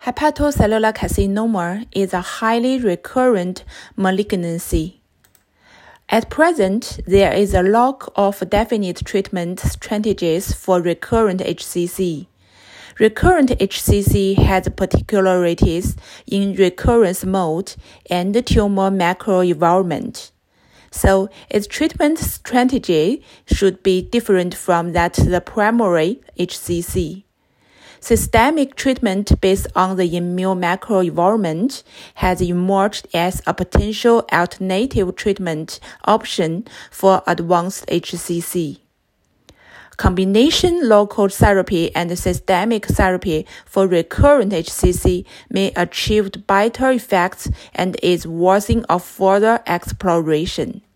Hepatocellular carcinoma is a highly recurrent malignancy. At present, there is a lack of definite treatment strategies for recurrent HCC. Recurrent HCC has particularities in recurrence mode and tumor microenvironment. So its treatment strategy should be different from that of the primary HCC. Systemic treatment based on the immune microenvironment has emerged as a potential alternative treatment option for advanced HCC. Combination local therapy and systemic therapy for recurrent HCC may achieve better effects and is worthy of further exploration.